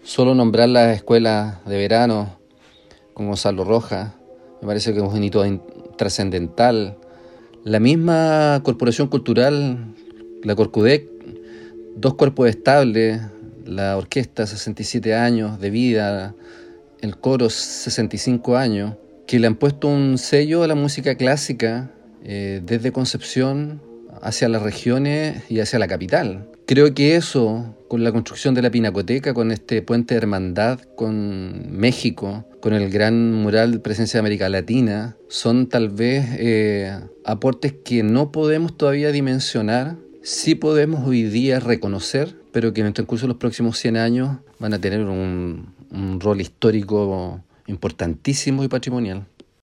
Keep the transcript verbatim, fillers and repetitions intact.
Solo nombrar las escuelas de verano con Gonzalo Rojas me parece que es un hito trascendental. La misma corporación cultural, la Corcudec, dos cuerpos estables, la orquesta sesenta y siete años de vida, el coro sesenta y cinco años, que le han puesto un sello a la música clásica eh, desde Concepción hacia las regiones y hacia la capital. Creo que eso, con la construcción de la Pinacoteca, con este puente de hermandad con México, con el gran mural de presencia de América Latina, son tal vez eh, aportes que no podemos todavía dimensionar, sí podemos hoy día reconocer, pero que en el transcurso de los próximos cien años van a tener un, un rol histórico importantísimo y patrimonial.